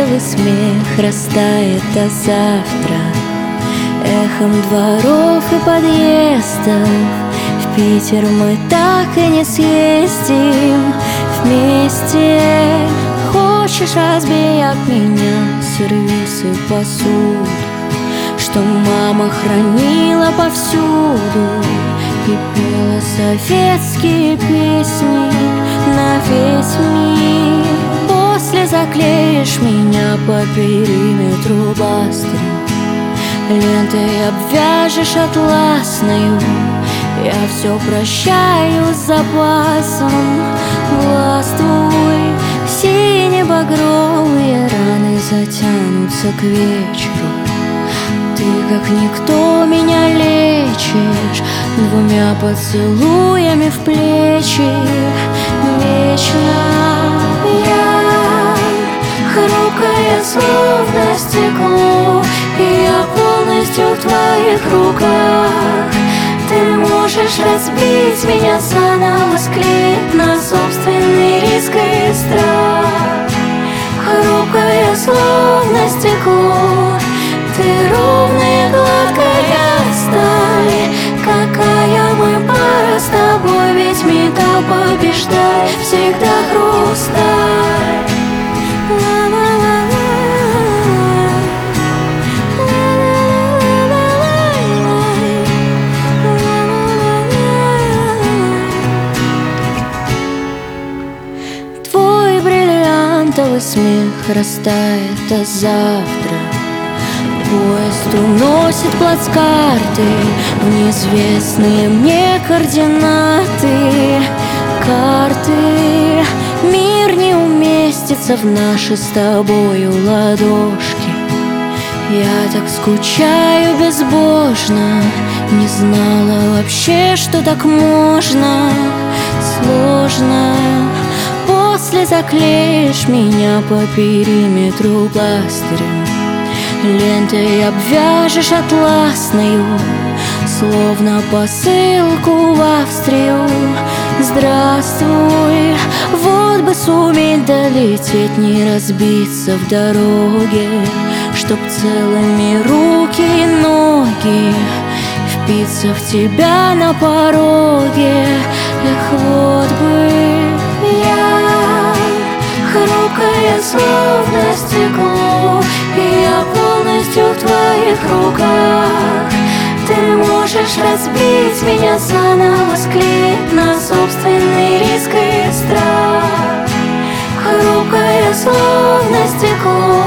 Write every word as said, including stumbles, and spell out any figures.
бриллиантовый смех растает до завтра, эхом дворов и подъездов. В Питер мы так и не съездим вместе. Хочешь, разбей об меня сервиз и посуду, что мама хранила повсюду, и пела советские песни на весь мир. После заклеишь меня по периметру бастрем, лентой обвяжешь атласною. Я все прощаю с запасом. Глаз твой сине-багровые раны затянутся к вечеру. Ты, как никто, меня лечишь двумя поцелуями в плечи. Вечно я хрупкая, словно стекло, и я полностью в твоих руках. Ты можешь разбить меня заново, склеить на собственный риск и страх. Хрупкая, словно стекло, ты ровная, гладкая сталь. Какая мы пара с тобой, ведь металл побеждает всегда хрусталь. Твой бриллиантовый смех растает до завтра. Поезд уносит плацкарты в неизвестные мне координаты. Карты. Мир не уместится в наши с тобою ладошки. Я так скучаю безбожно, не знала вообще, что так можно. Сложно. После заклеишь меня по периметру пластырем, лентой обвяжешь атласною, словно посылку в Австрию. Здравствуй, вот бы суметь долететь, не разбиться в дороге, чтоб целыми руки и ноги впиться в тебя на пороге. Эх, вот бы я хрупкая, словно стекло, и я полностью в твоих руках. Ты можешь разбить меня заново, склеить на собственный риск и страх. Хрупкая, словно стекло,